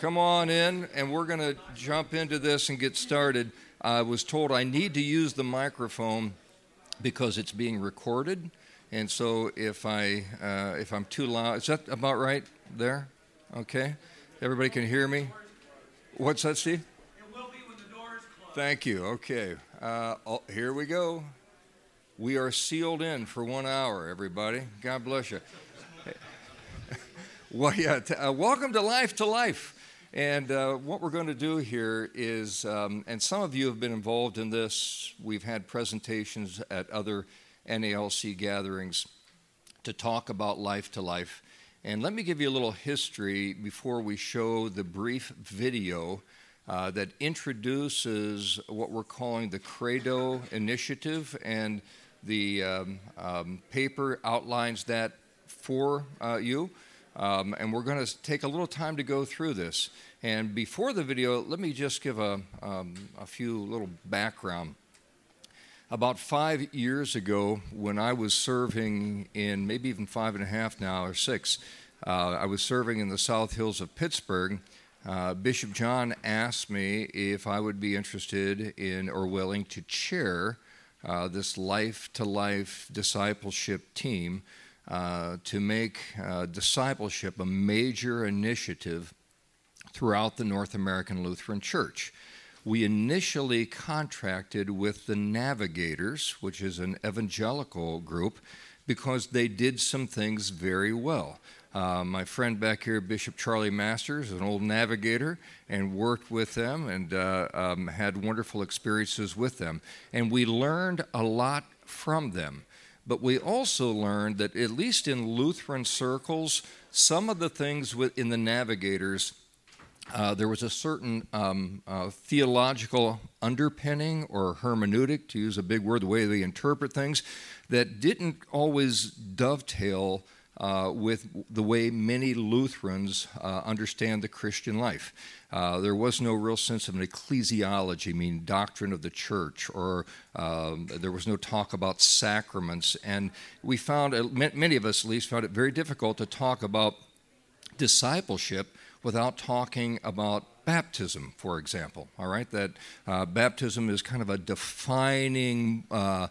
Come on in, and we're going to jump into this and get started. I was told I need to use the microphone because it's being recorded, and so if I'm too loud, is that about right there? Okay, everybody can hear me. What's that, Steve? It will be when the door is closed. Thank you. Okay, here we go. We are sealed in for 1 hour, everybody. God bless you. Well, yeah. Welcome to Life to Life. And what we're going to do here is, and some of you have been involved in this, we've had presentations at other NALC gatherings to talk about Life to Life. And let me give you a little history before we show the brief video that introduces what we're calling the Credo Initiative, and the paper outlines that for you. And we're going to take a little time to go through this. And before the video, let me just give a few little background. About 5 years ago, when I was serving in, maybe even 5.5 now, or 6, I was serving in the South Hills of Pittsburgh. Bishop John asked me if I would be interested in or willing to chair this life-to-life discipleship team to make discipleship a major initiative throughout the North American Lutheran Church. We initially contracted with the Navigators, which is an evangelical group, because they did some things very well. My friend back here, Bishop Charlie Masters, is an old Navigator, and worked with them and had wonderful experiences with them. And we learned a lot from them. But we also learned that, at least in Lutheran circles, some of the things in the Navigators, there was a certain theological underpinning or hermeneutic, to use a big word, the way they interpret things, that didn't always dovetail with the way many Lutherans understand the Christian life. There was no real sense of an ecclesiology, meaning doctrine of the church, or there was no talk about sacraments. And we found, many of us at least, found it very difficult to talk about discipleship without talking about baptism, for example. All right, that baptism is kind of a defining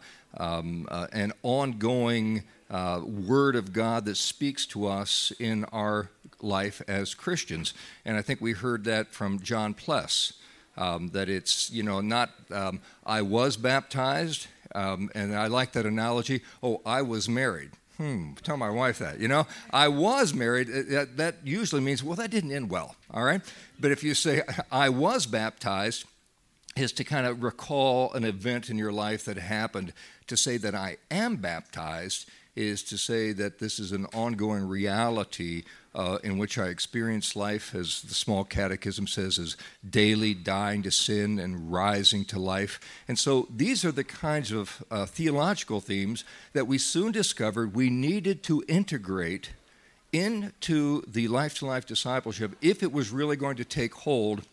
and ongoing Word of God that speaks to us in our life as Christians. And I think we heard that from John Pless, that it's, not I was baptized, and I like that analogy, I was married. Tell my wife that, I was married, that usually means, well, that didn't end well, all right? But if you say, I was baptized, is to kind of recall an event in your life that happened. To say that I am baptized is to say that this is an ongoing reality in which I experience life, as the small catechism says, is daily dying to sin and rising to life. And so these are the kinds of theological themes that we soon discovered we needed to integrate into the life-to-life discipleship if it was really going to take hold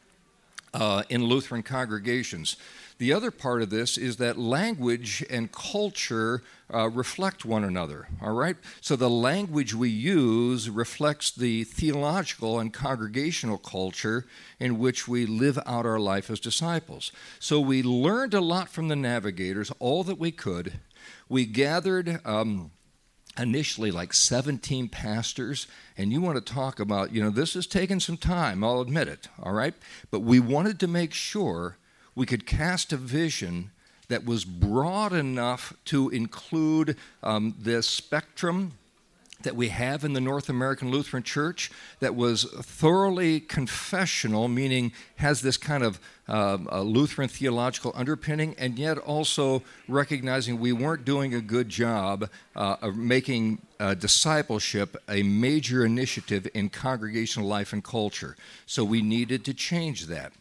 in Lutheran congregations. The other part of this is that language and culture reflect one another, all right? So the language we use reflects the theological and congregational culture in which we live out our life as disciples. So we learned a lot from the Navigators, all that we could. We gathered initially like 17 pastors, and you want to talk about, this has taken some time, I'll admit it, all right? But we wanted to make sure we could cast a vision that was broad enough to include the spectrum that we have in the North American Lutheran Church, that was thoroughly confessional, meaning has this kind of Lutheran theological underpinning, and yet also recognizing we weren't doing a good job of making discipleship a major initiative in congregational life and culture. So we needed to change that.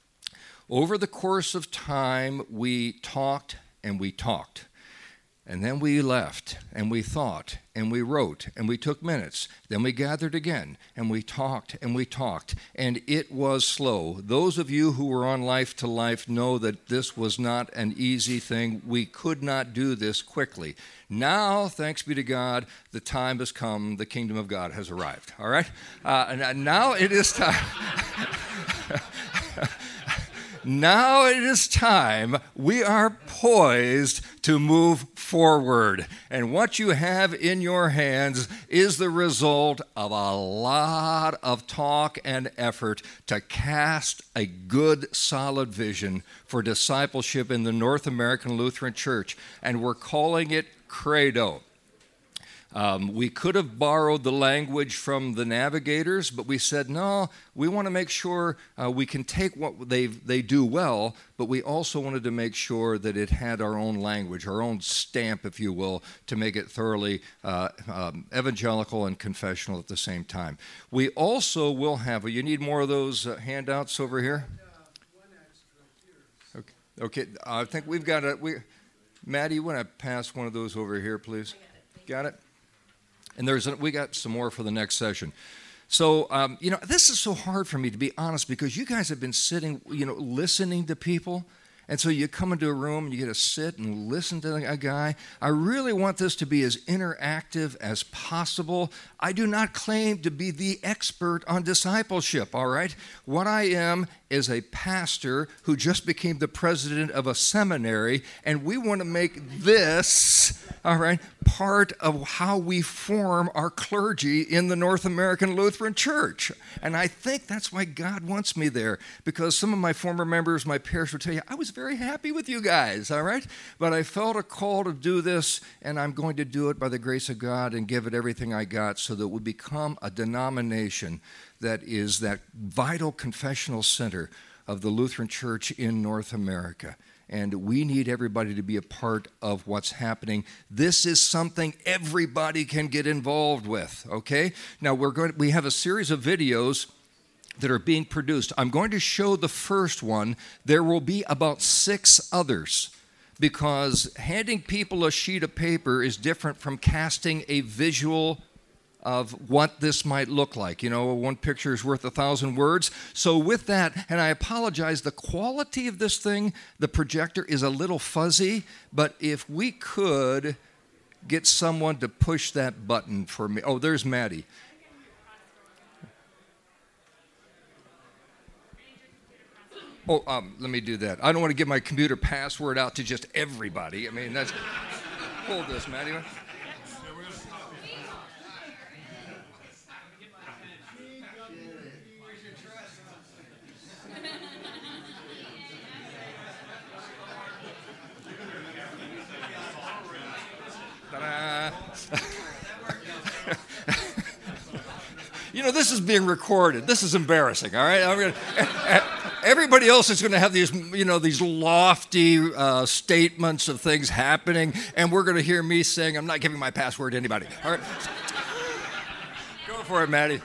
Over the course of time, we talked and we talked. And then we left, and we thought, and we wrote, and we took minutes. Then we gathered again, and we talked, and it was slow. Those of you who were on Life to Life know that this was not an easy thing. We could not do this quickly. Now, thanks be to God, the time has come. The kingdom of God has arrived, all right? And now it is time. Now it is time. We are poised to move forward. And what you have in your hands is the result of a lot of talk and effort to cast a good, solid vision for discipleship in the North American Lutheran Church. And we're calling it Credo. We could have borrowed the language from the Navigators, but we said, no, we want to make sure we can take what they do well, but we also wanted to make sure that it had our own language, our own stamp, if you will, to make it thoroughly evangelical and confessional at the same time. We also will have, you need more of those handouts over here? Okay, I think we've got Maddie, you want to pass one of those over here, please? Got it? And we got some more for the next session. So, this is so hard for me, to be honest, because you guys have been sitting, listening to people. And so you come into a room and you get to sit and listen to a guy. I really want this to be as interactive as possible. I do not claim to be the expert on discipleship, all right? What I am is a pastor who just became the president of a seminary, and we want to make this, all right, part of how we form our clergy in the North American Lutheran Church. And I think that's why God wants me there, because some of my former members, my parish, would tell you, I was very happy with you guys, all right? But I felt a call to do this, and I'm going to do it by the grace of God and give it everything I got so that we become a denomination that is that vital confessional center of the Lutheran Church in North America. And we need everybody to be a part of what's happening. This is something everybody can get involved with, okay? Now, we have a series of videos that are being produced. I'm going to show the first one. There will be about 6 others, because handing people a sheet of paper is different from casting a visual of what this might look like. One picture is worth 1,000 words. So with that, and I apologize, the quality of this thing, the projector is a little fuzzy, but if we could get someone to push that button for me. Oh, there's Maddie. Oh, let me do that. I don't want to give my computer password out to just everybody. I mean, that's... Hold this, Maddie. This is being recorded. This is embarrassing, all right? Everybody else is going to have these lofty statements of things happening, and we're going to hear me saying, I'm not giving my password to anybody. All right? Go for it, Maddie.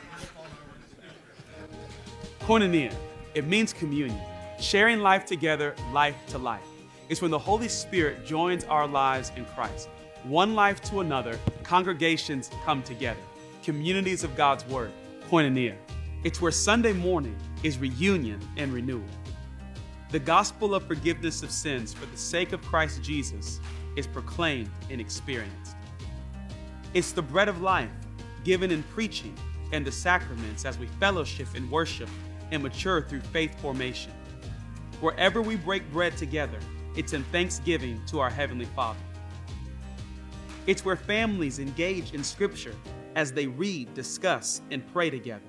Koinonia. It means communion, sharing life together, life to life. It's when the Holy Spirit joins our lives in Christ. One life to another, congregations come together. Communities of God's Word. Koinonia. It's where Sunday morning is reunion and renewal. The gospel of forgiveness of sins for the sake of Christ Jesus is proclaimed and experienced. It's the bread of life given in preaching and the sacraments as we fellowship and worship and mature through faith formation. Wherever we break bread together, it's in thanksgiving to our Heavenly Father. It's where families engage in Scripture as they read, discuss, and pray together.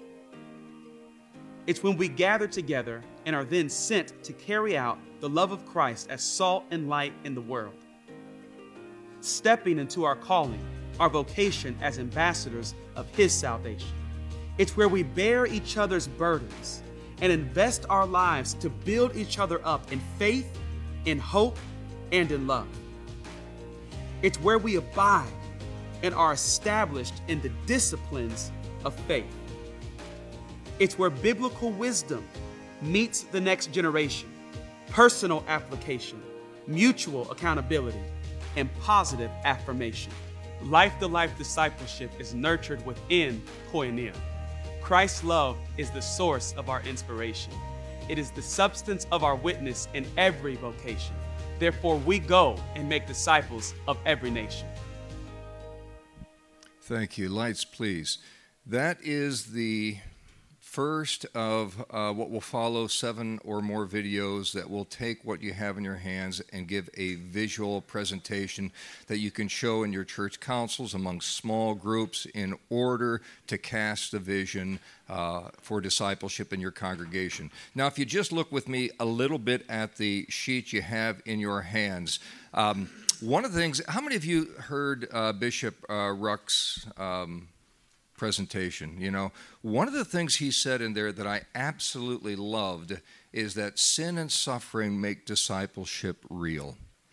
It's when we gather together and are then sent to carry out the love of Christ as salt and light in the world. Stepping into our calling, our vocation as ambassadors of His salvation. It's where we bear each other's burdens and invest our lives to build each other up in faith, in hope, and in love. It's where we abide and are established in the disciplines of faith. It's where biblical wisdom meets the next generation, personal application, mutual accountability, and positive affirmation. Life-to-life discipleship is nurtured within Koinonia. Christ's love is the source of our inspiration. It is the substance of our witness in every vocation. Therefore, we go and make disciples of every nation. Thank you. Lights, please. That is the first of what will follow 7 or more videos that will take what you have in your hands and give a visual presentation that you can show in your church councils among small groups in order to cast the vision for discipleship in your congregation. Now, if you just look with me a little bit at the sheet you have in your hands, one of the things, how many of you heard Bishop Ruck's presentation? You know, one of the things he said in there that I absolutely loved is that sin and suffering make discipleship real.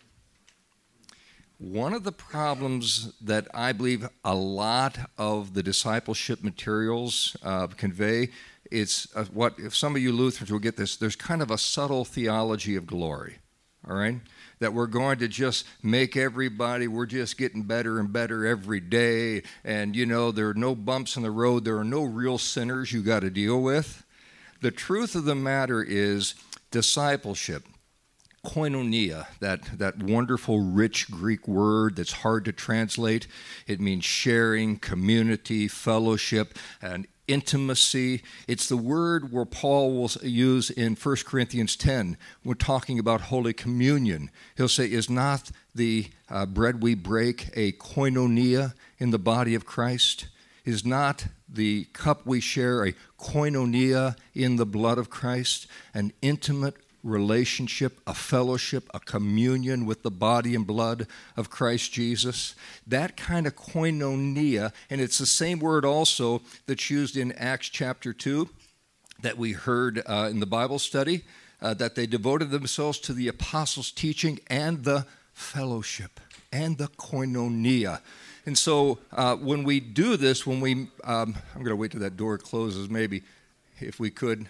One of the problems that I believe a lot of the discipleship materials convey, it's what, if some of you Lutherans will get this, there's kind of a subtle theology of glory, all right? That we're going to just make everybody, we're just getting better and better every day, and you know, there are no bumps in the road, there are no real sinners you got to deal with. The truth of the matter is discipleship, koinonia, that wonderful rich Greek word that's hard to translate. It means sharing, community, fellowship, and intimacy. It's the word where Paul will use in 1 Corinthians 10. We're talking about Holy Communion. He'll say, is not the bread we break a koinonia in the body of Christ? Is not the cup we share a koinonia in the blood of Christ? An intimate relationship, a fellowship, a communion with the body and blood of Christ Jesus. That kind of koinonia, and it's the same word also that's used in Acts chapter 2 that we heard in the Bible study, that they devoted themselves to the apostles' teaching and the fellowship and the koinonia. And so when we do this, when we, I'm going to wait till that door closes maybe, if we could.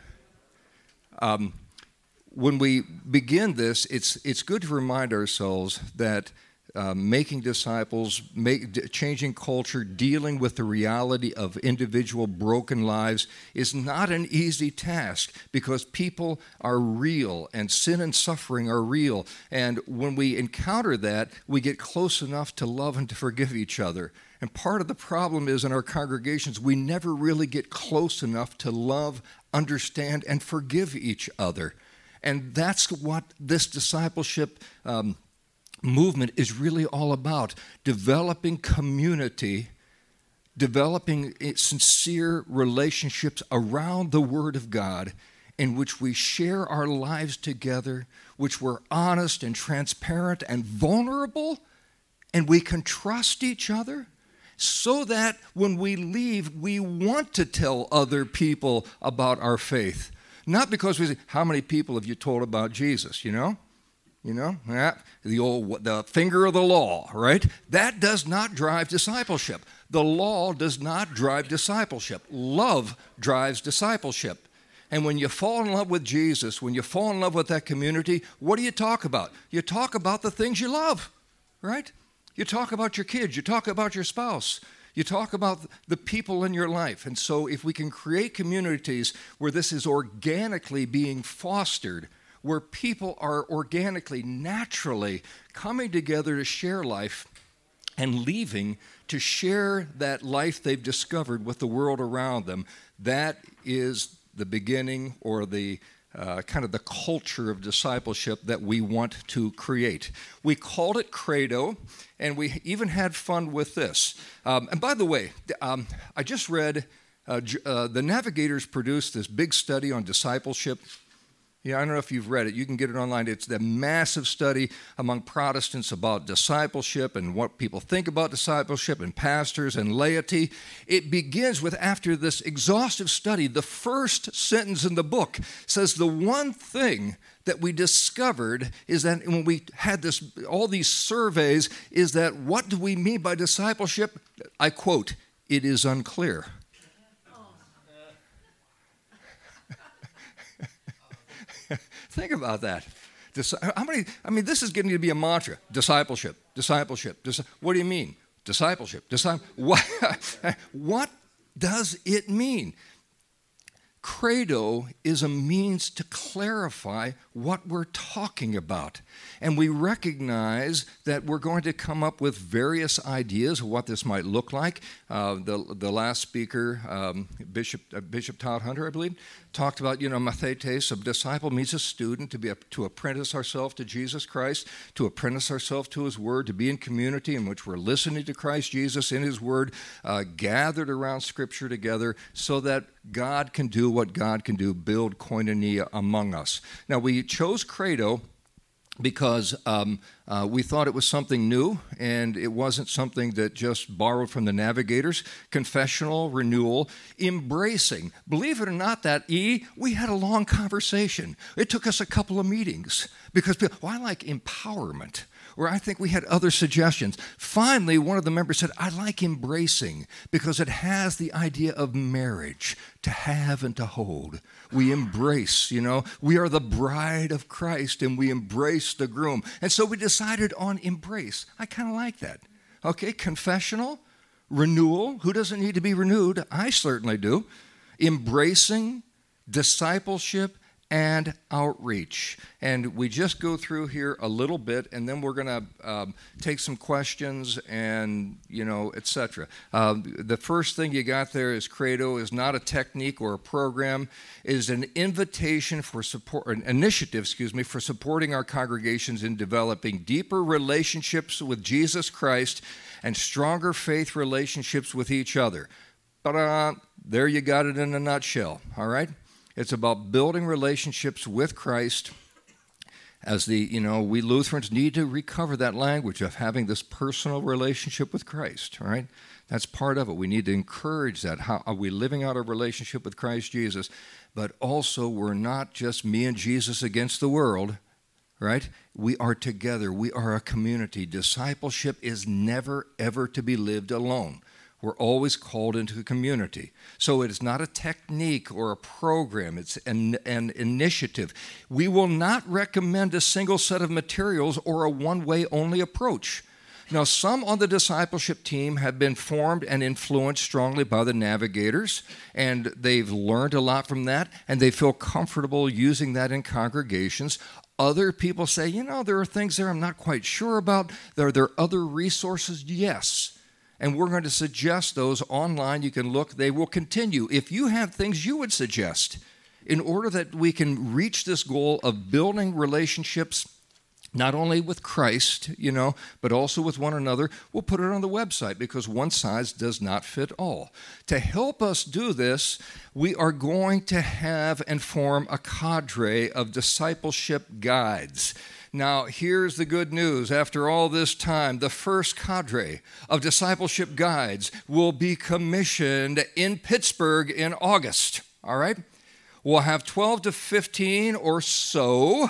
When we begin this, it's good to remind ourselves that making disciples, changing culture, dealing with the reality of individual broken lives is not an easy task because people are real and sin and suffering are real. And when we encounter that, we get close enough to love and to forgive each other. And part of the problem is in our congregations, we never really get close enough to love, understand, and forgive each other. And that's what this discipleship movement is really all about, developing community, developing sincere relationships around the Word of God in which we share our lives together, which we're honest and transparent and vulnerable, and we can trust each other so that when we leave, we want to tell other people about our faith. Not because we say, how many people have you told about Jesus, you know? The finger of the law, right? That does not drive discipleship. The law does not drive discipleship. Love drives discipleship. And when you fall in love with Jesus, when you fall in love with that community, what do you talk about? You talk about the things you love, right? You talk about your kids. You talk about your spouse. You talk about the people in your life. And so if we can create communities where this is organically being fostered, where people are organically, naturally coming together to share life and leaving to share that life they've discovered with the world around them, that is the beginning or the kind of the culture of discipleship that we want to create. We called it Credo, and we even had fun with this. And by the way, I just read, the Navigators produced this big study on discipleship. Yeah, I don't know if you've read it. You can get it online. It's the massive study among Protestants about discipleship and what people think about discipleship and pastors and laity. It begins with, after this exhaustive study, the first sentence in the book says the one thing that we discovered is that when we had all these surveys, is that what do we mean by discipleship? I quote, it is unclear. Think about that. This is getting to be a mantra. Discipleship. What do you mean? Discipleship. What does it mean? Credo is a means to clarify what we're talking about. And we recognize that we're going to come up with various ideas of what this might look like. The last speaker, Bishop Todd Hunter, I believe, talked about, mathetes, a disciple means a student, to apprentice ourselves to Jesus Christ, to apprentice ourselves to His Word, to be in community in which we're listening to Christ Jesus in His Word, gathered around Scripture together so that God can do what God can do, build koinonia among us. Now, we chose Credo because we thought it was something new, and it wasn't something that just borrowed from the Navigators. Confessional, renewal, embracing. Believe it or not, we had a long conversation. It took us a couple of meetings because I like empowerment. Or I think we had other suggestions. Finally, one of the members said, I like embracing because it has the idea of marriage, to have and to hold. We embrace, we are the bride of Christ and we embrace the groom. And so we decided on embrace. I kind of like that. Okay, confessional, renewal. Who doesn't need to be renewed? I certainly do. Embracing, discipleship, and outreach. And we just go through here a little bit, and then we're going to take some questions and, etc. The first thing you got there is Credo is not a technique or a program. It is an invitation for support, an initiative, for supporting our congregations in developing deeper relationships with Jesus Christ and stronger faith relationships with each other. There you got it in a nutshell, all right? It's about building relationships with Christ as we Lutherans need to recover that language of having this personal relationship with Christ, all right? That's part of it. We need to encourage that. How are we living out our relationship with Christ Jesus? But also, we're not just me and Jesus against the world, right? We are together. We are a community. Discipleship is never, ever to be lived alone. We're always called into a community. So it is not a technique or a program. It's an initiative. We will not recommend a single set of materials or a one-way only approach. Now, some on the discipleship team have been formed and influenced strongly by the Navigators, and they've learned a lot from that, and they feel comfortable using that in congregations. Other people say, there are things there I'm not quite sure about. Are there other resources? Yes. And we're going to suggest those online. You can look. They will continue. If you have things you would suggest in order that we can reach this goal of building relationships not only with Christ, but also with one another, we'll put it on the website because one size does not fit all. To help us do this, we are going to have and form a cadre of discipleship guides. Now, here's the good news. After all this time, the first cadre of discipleship guides will be commissioned in Pittsburgh in August, all right? We'll have 12 to 15 or so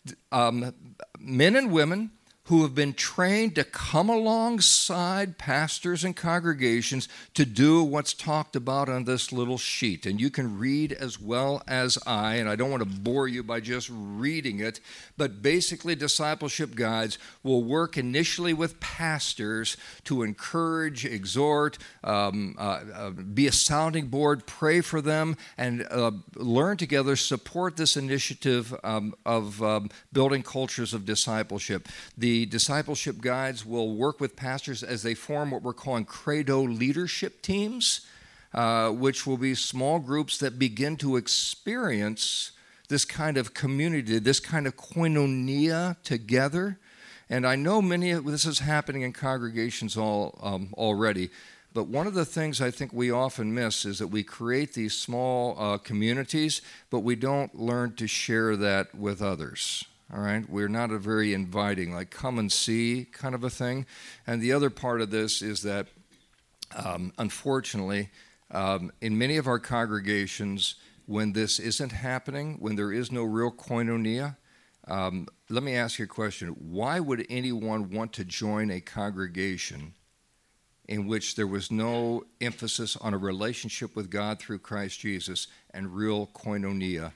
men and women who have been trained to come alongside pastors and congregations to do what's talked about on this little sheet. And you can read as well as I, and I don't want to bore you by just reading it, but basically discipleship guides will work initially with pastors to encourage, exhort, be a sounding board, pray for them, and learn together, support this initiative of building cultures of discipleship. The discipleship guides will work with pastors as they form what we're calling Credo leadership teams, which will be small groups that begin to experience this kind of community, this kind of koinonia together. And I know this is happening in congregations already, but one of the things I think we often miss is that we create these small communities, but we don't learn to share that with others. All right, we're not a very inviting, like come and see kind of a thing. And the other part of this is that, unfortunately, in many of our congregations, when this isn't happening, when there is no real koinonia, let me ask you a question. Why would anyone want to join a congregation in which there was no emphasis on a relationship with God through Christ Jesus and real koinonia?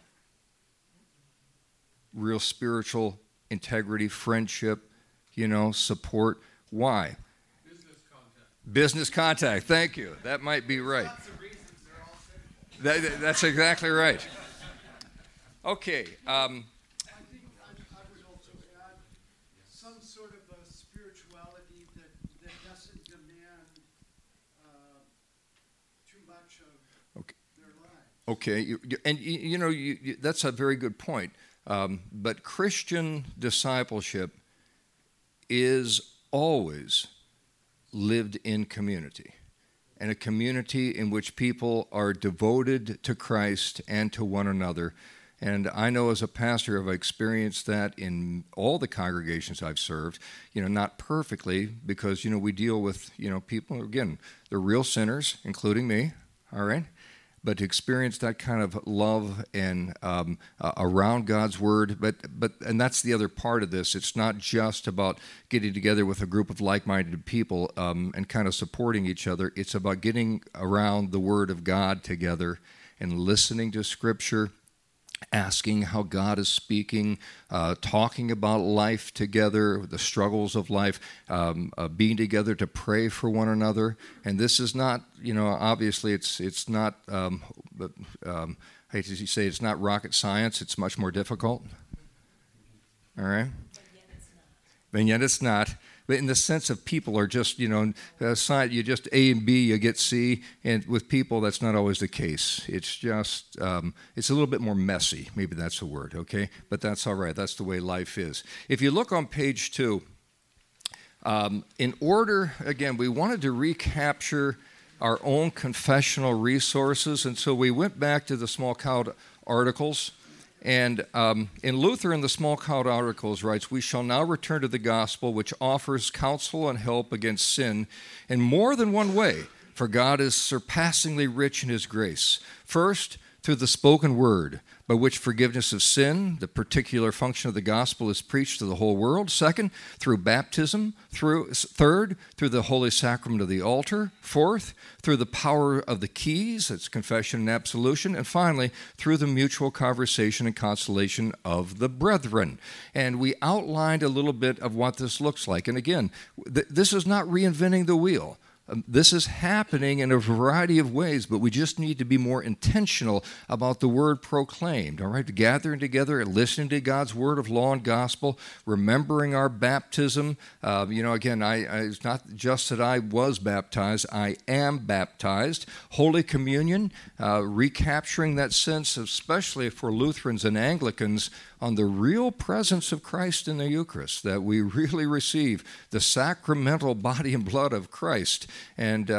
Real spiritual integrity, friendship, support. Why? Business contact. Business contact. Thank you. That might be right. Lots of reasons they're all That's exactly right. Okay. I think I would also add some sort of a spirituality that doesn't demand too much of their lives. Okay, and that's a very good point. But Christian discipleship is always lived in community, and a community in which people are devoted to Christ and to one another. And I know as a pastor, I've experienced that in all the congregations I've served, not perfectly, because, we deal with, people, again, they're real sinners, including me, all right? But to experience that kind of love and around God's Word, and that's the other part of this. It's not just about getting together with a group of like-minded people and kind of supporting each other. It's about getting around the Word of God together and listening to Scripture, asking how God is speaking, talking about life together, the struggles of life, being together to pray for one another. And this is not, obviously it's not, I hate to say it's not rocket science. It's much more difficult. All right? And yet it's not. But in the sense of people are just, you just A and B, you get C, and with people, that's not always the case. It's just, it's a little bit more messy. Maybe that's the word, okay? But that's all right. That's the way life is. If you look on page 2, in order, again, we wanted to recapture our own confessional resources, and so we went back to the Small Count Articles. And in Luther, in the Small Count Articles, writes, "We shall now return to the gospel, which offers counsel and help against sin in more than one way, for God is surpassingly rich in his grace. First, through the spoken word, by which forgiveness of sin, the particular function of the gospel, is preached to the whole world. Second, through baptism. Third, through the holy sacrament of the altar. Fourth, through the power of the keys, that's confession and absolution. And finally, through the mutual conversation and consolation of the brethren." And we outlined a little bit of what this looks like. And again, this is not reinventing the wheel. This is happening in a variety of ways, but we just need to be more intentional about the word proclaimed, all right? Gathering together and listening to God's word of law and gospel, remembering our baptism. Again, it's not just that I was baptized, I am baptized. Holy Communion, recapturing that sense, especially for Lutherans and Anglicans, on the real presence of Christ in the Eucharist, that we really receive the sacramental body and blood of Christ. And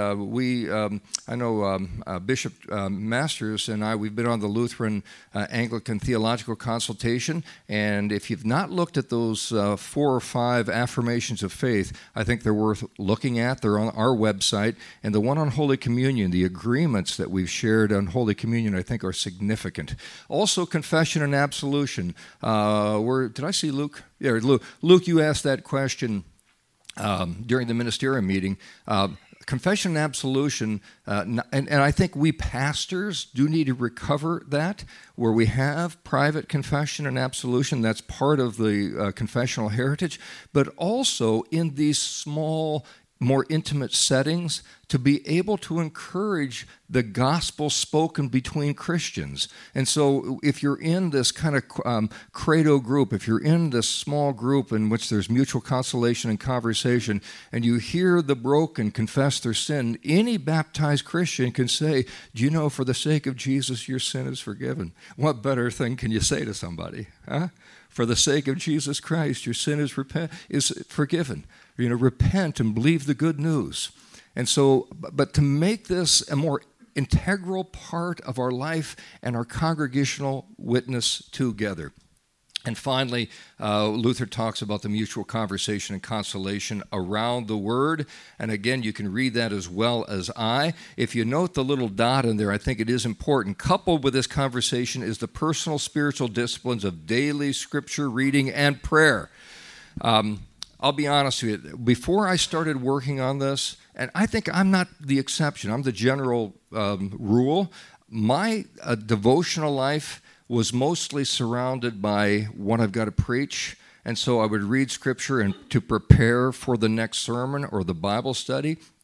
I know Bishop Masters and I, we've been on the Lutheran Anglican Theological Consultation, and if you've not looked at those 4 or 5 affirmations of faith, I think they're worth looking at. They're on our website, and the one on Holy Communion, the agreements that we've shared on Holy Communion, I think are significant. Also, confession and absolution. Did I see Luke? Yeah, Luke, you asked that question during the ministerial meeting. Confession and absolution, and I think we pastors do need to recover that, where we have private confession and absolution. That's part of the confessional heritage, but also in these small, more intimate settings, to be able to encourage the gospel spoken between Christians. And so if you're in this kind of credo group, if you're in this small group in which there's mutual consolation and conversation, and you hear the broken confess their sin, any baptized Christian can say, "Do you know, for the sake of Jesus, your sin is forgiven." What better thing can you say to somebody? Huh? For the sake of Jesus Christ, your sin is forgiven. Repent and believe the good news. And so, but to make this a more integral part of our life and our congregational witness together. And finally, Luther talks about the mutual conversation and consolation around the Word. And again, you can read that as well as I. If you note the little dot in there, I think it is important. Coupled with this conversation is the personal spiritual disciplines of daily Scripture reading and prayer. I'll be honest with you. Before I started working on this, and I think I'm not the exception, I'm the general rule, my devotional life was mostly surrounded by what I've got to preach. And so I would read Scripture and to prepare for the next sermon or the Bible study.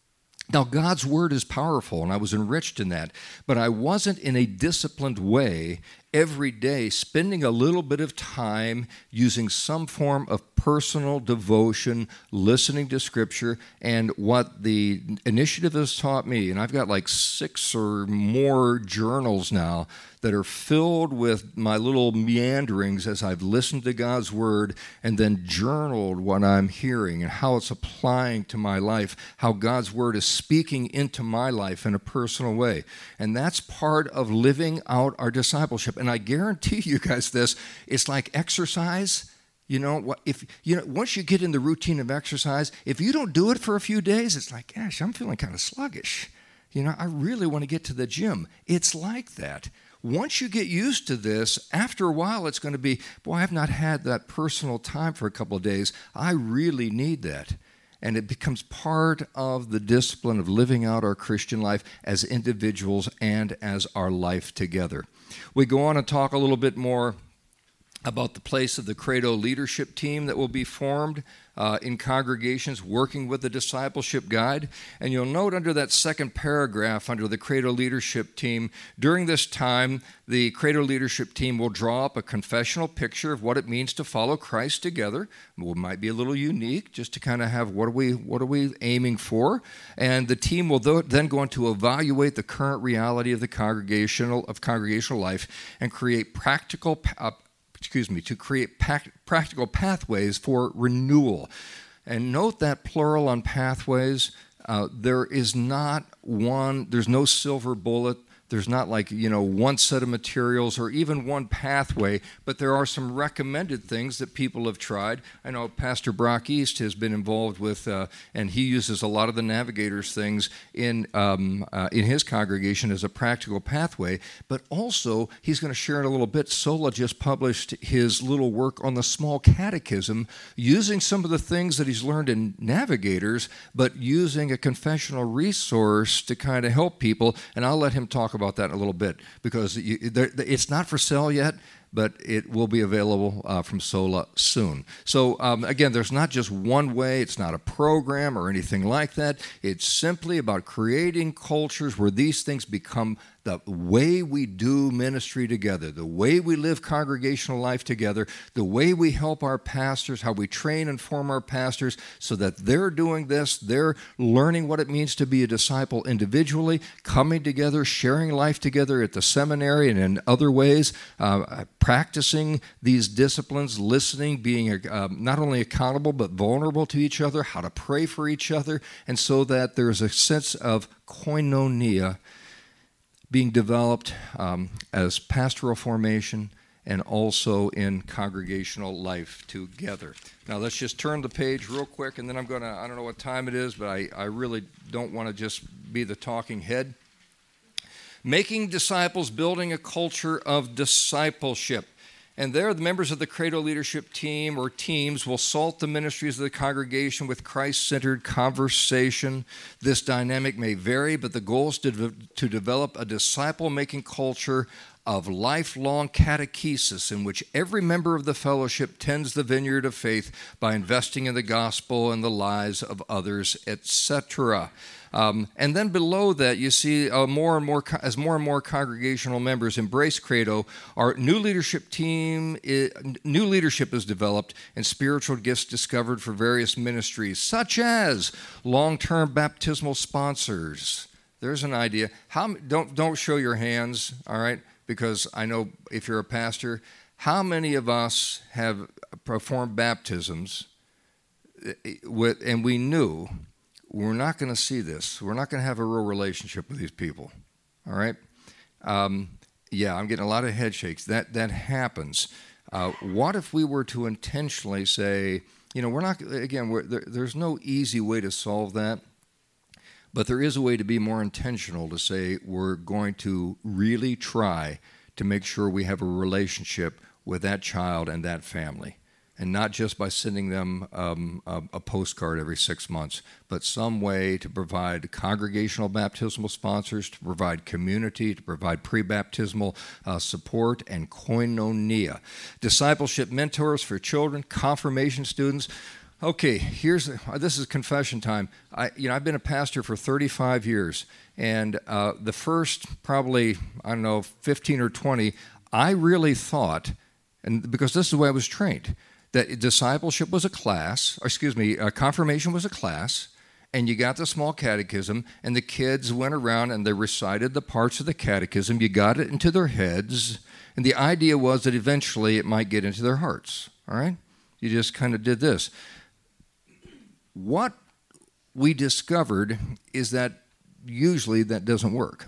Now, God's word is powerful, and I was enriched in that, but I wasn't in a disciplined way every day spending a little bit of time using some form of personal devotion, listening to Scripture, and what the initiative has taught me, and I've got like 6 or more journals now that are filled with my little meanderings as I've listened to God's word and then journaled what I'm hearing and how it's applying to my life, how God's word is speaking into my life in a personal way. And that's part of living out our discipleship. And I guarantee you guys this, it's like exercise. Once you get in the routine of exercise, if you don't do it for a few days, it's like, gosh, I'm feeling kind of sluggish. I really want to get to the gym. It's like that. Once you get used to this, after a while it's going to be, boy, I've not had that personal time for a couple of days. I really need that. And it becomes part of the discipline of living out our Christian life as individuals and as our life together. We go on and talk a little bit more about the place of the Credo leadership team that will be formed in congregations working with the discipleship guide. And you'll note under that second paragraph under the Credo leadership team, during this time, the Credo leadership team will draw up a confessional picture of what it means to follow Christ together. It might be a little unique just to kind of have what are we aiming for. And the team will then go on to evaluate the current reality of the congregational life and create practical pathways for renewal. And note that plural on pathways, there's no silver bullet. There's not one set of materials or even one pathway, but there are some recommended things that people have tried. I know Pastor Brock East has been involved with, and he uses a lot of the Navigators things in his congregation as a practical pathway, but also he's going to share in a little bit. Sola just published his little work on the small catechism, using some of the things that he's learned in Navigators, but using a confessional resource to kind of help people, and I'll let him talk about that in a little bit, because it's not for sale yet, but it will be available from Sola soon. So again, there's not just one way. It's not a program or anything like that. It's simply about creating cultures where these things become the way we do ministry together, the way we live congregational life together, the way we help our pastors, how we train and form our pastors so that they're doing this, they're learning what it means to be a disciple individually, coming together, sharing life together at the seminary and in other ways, practicing these disciplines, listening, being not only accountable but vulnerable to each other, how to pray for each other, and so that there's a sense of koinonia being developed as pastoral formation and also in congregational life together. Now let's just turn the page real quick, and then I don't know what time it is, but I really don't want to just be the talking head. Making disciples, building a culture of discipleship. And there, the members of the Credo leadership team or teams will salt the ministries of the congregation with Christ-centered conversation. This dynamic may vary, but the goal is to develop a disciple-making culture of lifelong catechesis in which every member of the fellowship tends the vineyard of faith by investing in the gospel and the lives of others, etc. And then below that, you see more and more congregational members embrace Credo, our new leadership is developed and spiritual gifts discovered for various ministries, such as long-term baptismal sponsors. There's an idea. Don't show your hands, all right? Because I know if you're a pastor, how many of us have performed baptisms and we knew we're not going to see this. We're not going to have a real relationship with these people, all right? Yeah, I'm getting a lot of head shakes. That happens. What if we were to intentionally say, we're not, again, there's no easy way to solve that. But there is a way to be more intentional to say we're going to really try to make sure we have a relationship with that child and that family. And not just by sending them a postcard every 6 months, but some way to provide congregational baptismal sponsors, to provide community, to provide pre-baptismal support and koinonia. Discipleship mentors for children, confirmation students. Okay, this is confession time. I've been a pastor for 35 years, and the first probably, 15 or 20, I really thought, and because this is the way I was trained, that discipleship was a class, confirmation was a class, and you got the small catechism, and the kids went around and they recited the parts of the catechism. You got it into their heads, and the idea was that eventually it might get into their hearts, all right? You just kind of did this. What we discovered is that usually that doesn't work.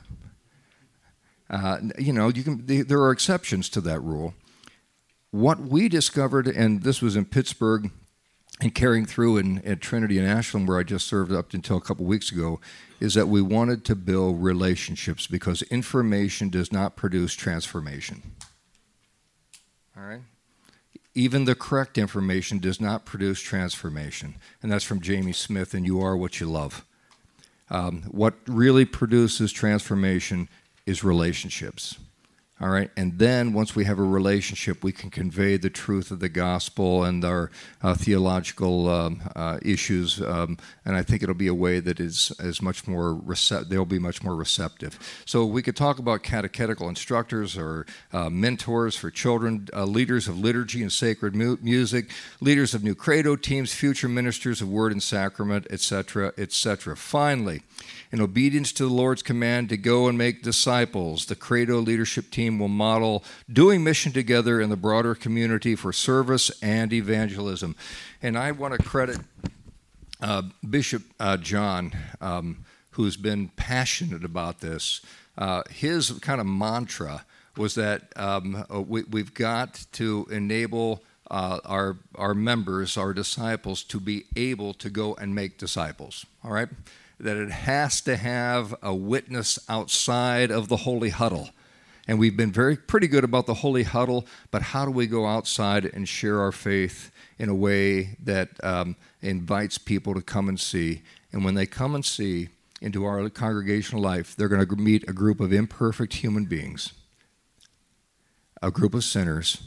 There are exceptions to that rule. What we discovered, and this was in Pittsburgh and carrying through at Trinity in Ashland, where I just served up until a couple weeks ago, is that we wanted to build relationships because information does not produce transformation. All right? Even the correct information does not produce transformation. And that's from Jamie Smith, and You Are What You Love. What really produces transformation is relationships. All right, and then once we have a relationship, we can convey the truth of the gospel and our theological issues, and I think it'll be a way that is much more they'll be much more receptive. So we could talk about catechetical instructors or mentors for children, leaders of liturgy and sacred music, leaders of new credo teams, future ministers of word and sacrament, etc., etc. Finally, in obedience to the Lord's command to go and make disciples, the Credo leadership team will model doing mission together in the broader community for service and evangelism. And I want to credit Bishop John, who's been passionate about this. His kind of mantra was that we've got to enable our members, our disciples, to be able to go and make disciples, all right? That it has to have a witness outside of the holy huddle. And we've been pretty good about the holy huddle, but how do we go outside and share our faith in a way that invites people to come and see? And when they come and see into our congregational life, they're going to meet a group of imperfect human beings, a group of sinners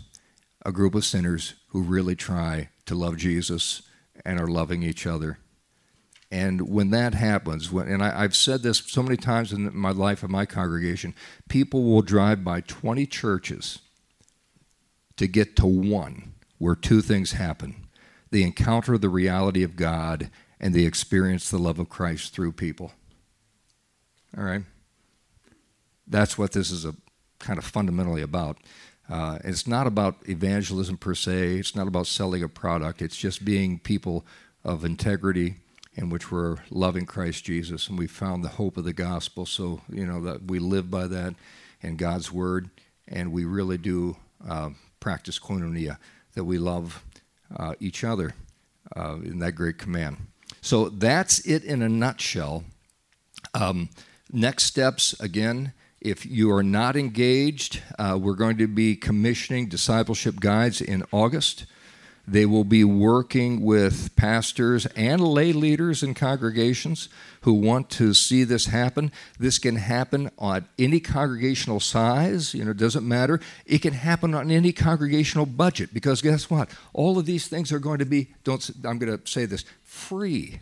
who really try to love Jesus and are loving each other. And when that happens, and I've said this so many times in my life of my congregation, people will drive by 20 churches to get to one where two things happen. They encounter the reality of God and they experience the love of Christ through people. All right? That's what this is kind of fundamentally about. It's not about evangelism per se. It's not about selling a product. It's just being people of integrity in which we're loving Christ Jesus, and we found the hope of the gospel, so that we live by that and God's word, and we really do practice koinonia, that we love each other in that great command. So that's it in a nutshell. Next steps, again, if you are not engaged, we're going to be commissioning discipleship guides in August. They will be working with pastors and lay leaders in congregations who want to see this happen. This can happen on any congregational size. It doesn't matter. It can happen on any congregational budget because guess what? All of these things are going to be, I'm going to say this, free,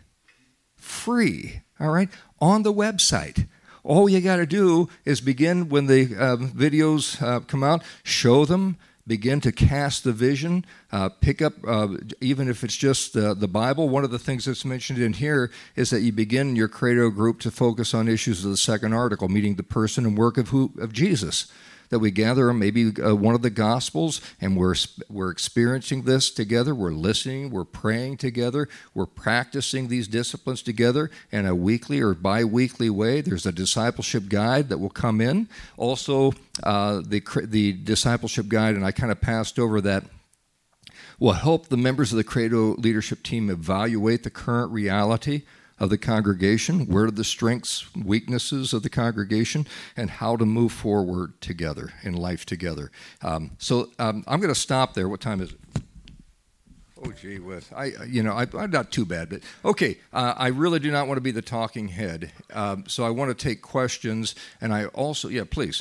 all right, on the website. All you got to do is begin when the videos come out, show them, begin to cast the vision, pick up, even if it's just the Bible. One of the things that's mentioned in here is that you begin your credo group to focus on issues of the second article, meaning the person and work of Jesus. That we gather maybe one of the Gospels, and we're experiencing this together. We're listening. We're praying together. We're practicing these disciplines together in a weekly or bi-weekly way. There's a discipleship guide that will come in. Also, the discipleship guide, and I kind of passed over that, will help the members of the Credo leadership team evaluate the current reality of the congregation, where are the strengths, weaknesses of the congregation, and how to move forward together in life together. So I'm going to stop there. What time is it? Oh, gee whiz. I'm not too bad, but okay. I really do not want to be the talking head, so I want to take questions, and I also, please.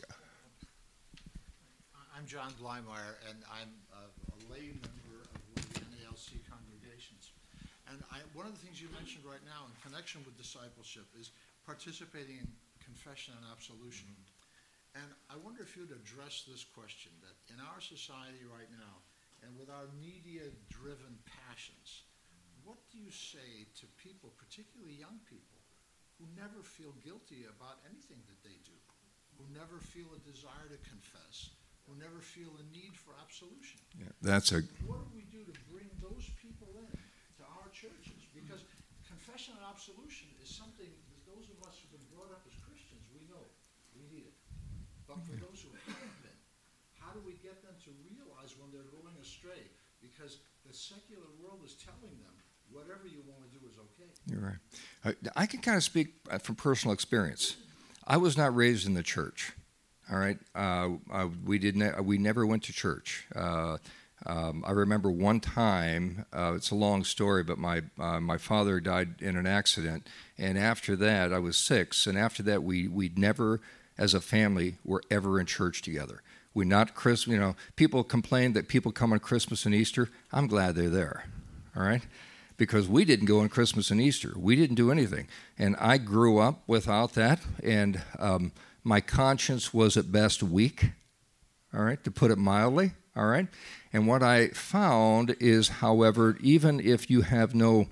I'm John Blymeyer, and I'm a lay member of one of the NALC congregations. And one of the things you mentioned right now in connection with discipleship is participating in confession and absolution. And I wonder if you'd address this question, that in our society right now, and with our media-driven passions, what do you say to people, particularly young people, who never feel guilty about anything that they do, who never feel a desire to confess, who never feel a need for absolution? Yeah, What do we do to bring those people in to our churches? Because confession and absolution is something that those of us who've been brought up as Christians, we know we need it. But for those who haven't been, how do we get them to realize when they're going astray? Because the secular world is telling them whatever you want to do is okay. You're right. I can kind of speak from personal experience. I was not raised in the church. All right, we never went to church. I remember one time. It's a long story, but my father died in an accident, and after that, I was 6, and after that, we never, as a family, were ever in church together. We not Christmas. People complain that people come on Christmas and Easter. I'm glad they're there. All right. Because we didn't go on Christmas and Easter. We didn't do anything. And I grew up without that, and my conscience was at best weak, all right, to put it mildly, all right? And what I found is, however, even if you have no,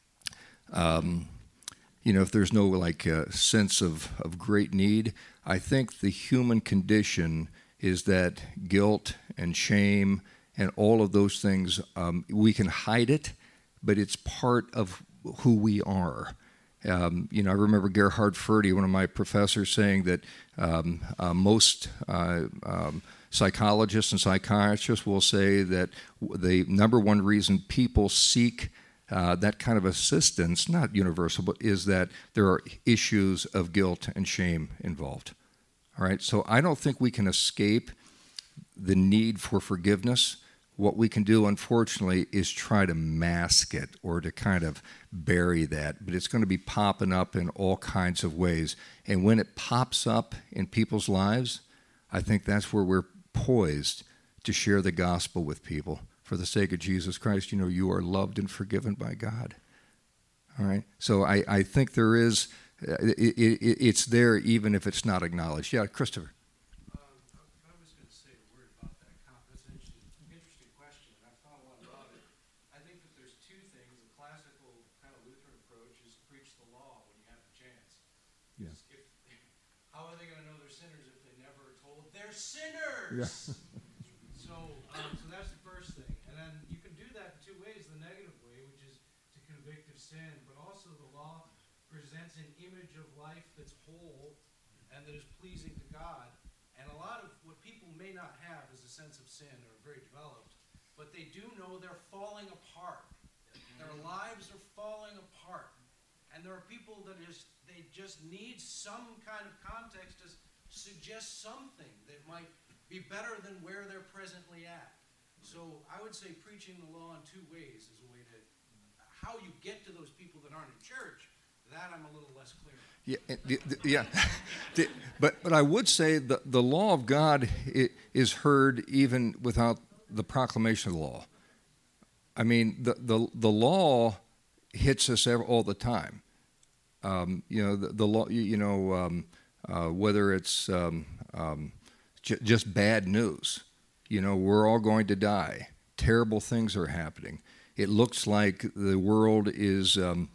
if there's no sense of great need, I think the human condition is that guilt and shame and all of those things, we can hide it, but it's part of who we are. I remember Gerhard Forde, one of my professors, saying that most psychologists and psychiatrists will say that the number one reason people seek that kind of assistance, not universal, but is that there are issues of guilt and shame involved. All right, so I don't think we can escape the need for forgiveness. What we can do, unfortunately, is try to mask it or to kind of bury that. But it's going to be popping up in all kinds of ways. And when it pops up in people's lives, I think that's where we're poised to share the gospel with people. For the sake of Jesus Christ, you are loved and forgiven by God. All right? So I think there is, it's there even if it's not acknowledged. Yeah, Christopher. Sinners. Yeah. So that's the first thing. And then you can do that in two ways. The negative way, which is to convict of sin, but also the law presents an image of life that's whole and that is pleasing to God. And a lot of what people may not have is a sense of sin or very developed, but they do know they're falling apart. Their lives are falling apart. And there are people that they just need some kind of context to suggest something that might be better than where they're presently at. So I would say preaching the law in two ways is a way to, how you get to those people that aren't in church, that I'm a little less clear on. Yeah. But I would say the law of God is heard even without the proclamation of the law. I mean, the law hits us all the time. The law, whether it's just bad news. We're all going to die. Terrible things are happening. It looks like the world is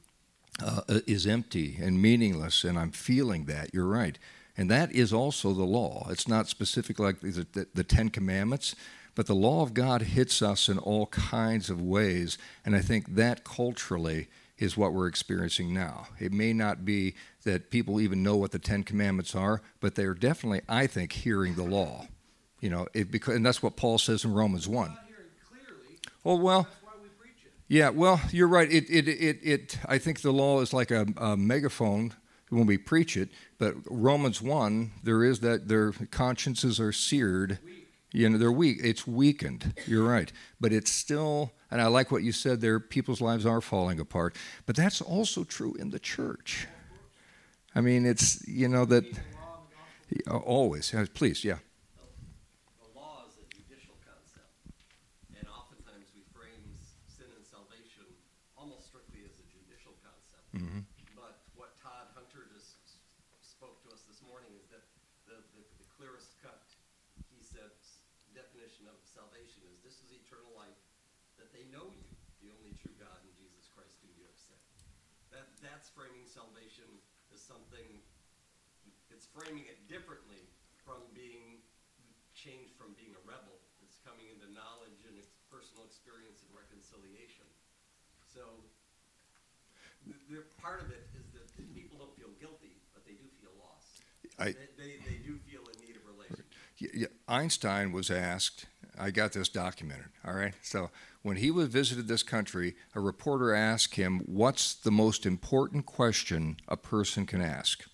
empty and meaningless, and I'm feeling that. You're right. And that is also the law. It's not specific like the Ten Commandments, but the law of God hits us in all kinds of ways, and I think that culturally is what we're experiencing now. It may not be that people even know what the Ten Commandments are, but they're definitely, I think, hearing the law. And that's what Paul says in Romans 1. Not hearing clearly. Oh, well. That's why we preach it. Yeah, well, you're right. I think the law is like a megaphone when we preach it, but Romans 1, there is that their consciences are seared. They're weak. It's weakened. You're right. But it's still, and I like what you said there, people's lives are falling apart. But that's also true in the church. I mean, it's, that always. Please, yeah. The law is a judicial concept. And oftentimes we frame sin and salvation almost strictly as a judicial concept. But what Todd Hunter just spoke to us this morning is that the clearest cut, he said, definition of salvation is this is eternal life, that they know you, the only true God, and Jesus Christ whom you have sent. That's framing salvation as something, it's framing it differently from being changed from being a rebel. It's coming into knowledge and personal experience and reconciliation. So the part of it is that people don't feel guilty, but they do feel lost. They do feel in need of relationship. Einstein was asked, I got this documented, all right? So when he visited this country, a reporter asked him, what's the most important question a person can ask?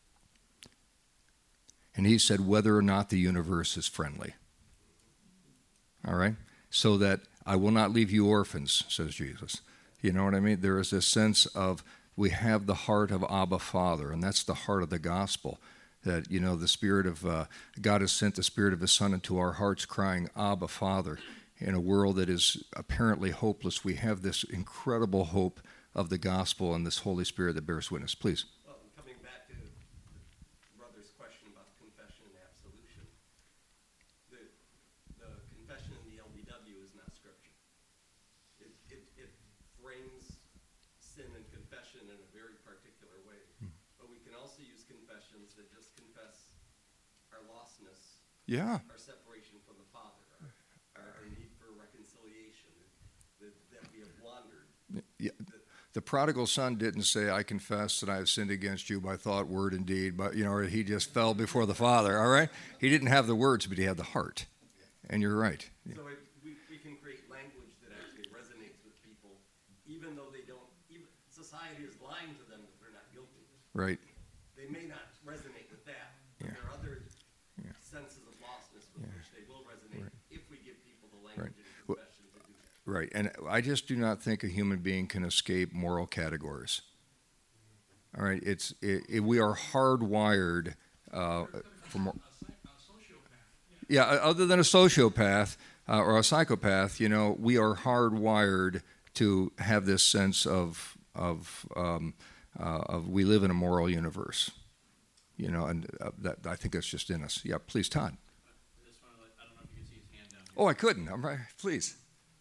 And he said, whether or not the universe is friendly. All right? So that I will not leave you orphans, says Jesus. You know what I mean? There is this sense of we have the heart of Abba Father, and that's the heart of the gospel. That, you know, the Spirit of God has sent the Spirit of His Son into our hearts, crying, Abba Father. In a world that is apparently hopeless, we have this incredible hope of the gospel and this Holy Spirit that bears witness. Please. Well, coming back to the brother's question about confession and absolution, the confession in the LBW is not scripture. It frames sin and confession in a very particular way. But we can also use confessions that just confess our lostness, Yeah. our separation from the Father, our need for reconciliation, that we have wandered. Yeah. The prodigal son didn't say, I confess that I have sinned against you by thought, word, and deed, but, you know, he just fell before the Father, all right? He didn't have the words, but he had the heart. And you're right. So we can create language that actually resonates with people, even though they don't, even society is lying to them that they're not guilty. Right. They may not resonate with that, but Yeah. there are other senses of lostness with which they will resonate if we give people the language and confession to do that. Right. And I just do not think a human being can escape moral categories. All right. We are hardwired for more. Yeah, other than a sociopath or a psychopath, you know, we are hardwired to have this sense of we live in a moral universe, you know, and that I think that's just in us. Yeah, please, Todd. I just want to I don't know if you can see his hand down here. Oh, I couldn't. I'm right. Please.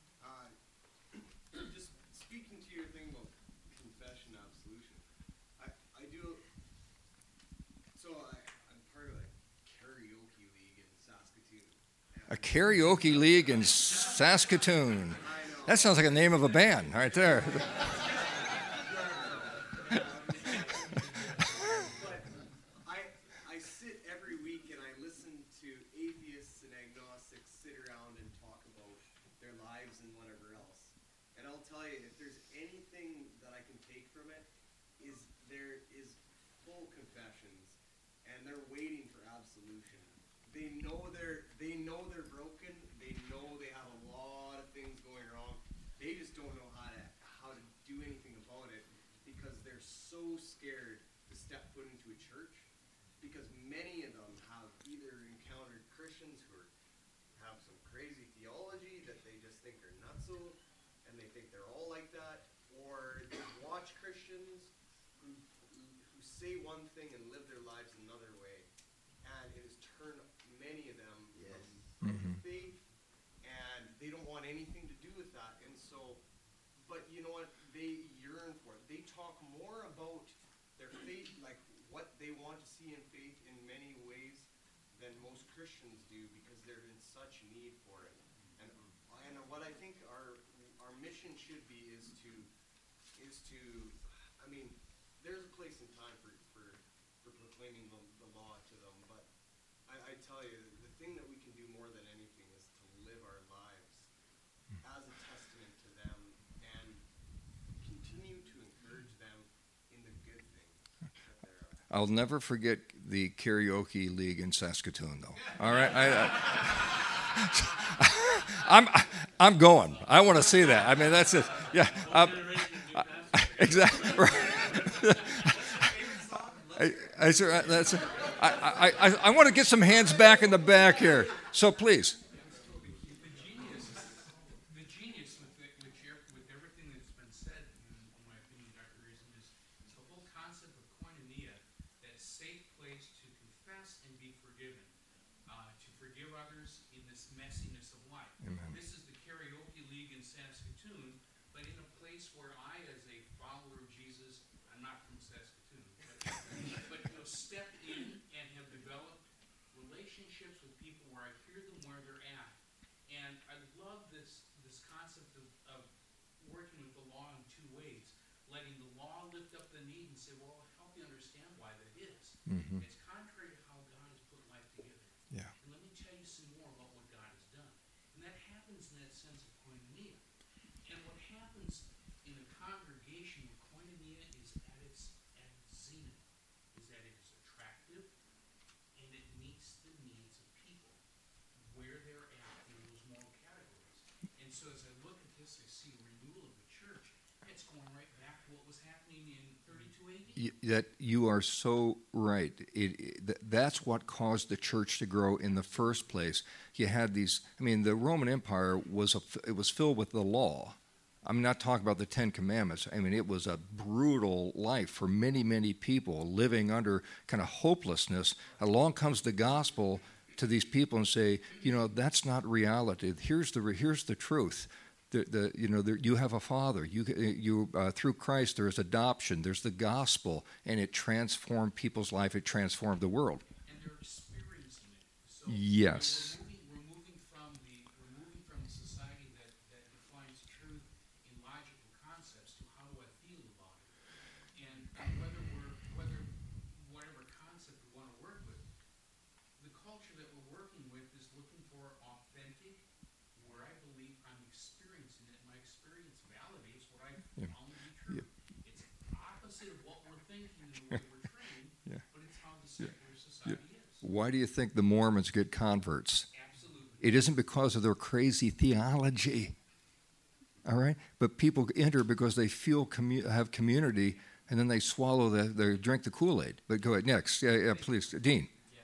Just speaking to your thing about confession, absolution, I do. So I'm part of a karaoke league in Saskatoon. A karaoke league in Saskatoon. I know. That sounds like a name of a band right there. But I sit every week and I listen to atheists and agnostics sit around and talk about their lives and whatever else. And I'll tell you, if there's anything that I can take from it, is there is full confessions and they're waiting for absolution. They know they're broken. They know they have a lot of things going wrong. They just don't know how to do anything about it because they're so scared to step foot into a church. Because many of them have either encountered Christians who have some crazy theology that they just think are nutso, and they think they're all like that, or they watch Christians who say one thing and live their lives another way, and it has turned many of them from faith, and they don't want anything to do with that. And so, but you know what? They yearn for it. They talk more about their faith, like what they want to see in faith in many ways than most Christians do, because they're in such need for it. And what I think our mission should be is to I mean, there's a place and time for proclaiming the law to them, but I tell you, the thing that we can do more than anything is to live our lives as a testament to them and continue to encourage them in the good things that there are. I'll never forget the karaoke league in Saskatoon, though. All right, I'm going. I want to see that. I mean, that's it. Yeah, exactly. Right. I want to get some hands back in the back here. So please. The genius with everything that's been said people where I hear them where they're at. And I love this concept of working with the law in two ways. Letting the law lift up the need and say, well, help you understand why that is. Mhm. It's contrary to how God has put life together. Yeah. And let me tell you some more about what God has done. And that happens in that sense of koinonia. And what happens in a congregation where koinonia is at its zenith is that it is attractive and it meets the needs of people where they're at in those moral categories. And so as I look at this, I see renewal of the church. It's going right back to what was happening in 32 AD. That you are so right. That's what caused the church to grow in the first place. You had these. I mean, the Roman Empire was filled with the law. I'm not talking about the Ten Commandments. I mean, it was a brutal life for many, many people living under kind of hopelessness. Along comes the gospel to these people and say, that's not reality. Here's the truth. You have a father. You through Christ there is adoption. There's the gospel, and it transformed people's life. It transformed the world. And they're experiencing it. So Yes. we're moving from the society that defines truth in logical concepts to how do I feel about it. And whether whatever concept we want to work with, the culture that we're working with is looking for authentic, where I believe I'm experiencing it. My experience validates what I Yeah. found to be true. Yeah. It's opposite of what we're thinking and the way we're trained, Yeah. but it's how the secular society is. Why do you think the Mormons get converts? Absolutely. It isn't because of their crazy theology. All right? But people enter because they feel have community, and then they swallow they drink the Kool-Aid. But go ahead, next. Yeah, please. Dean. Yeah,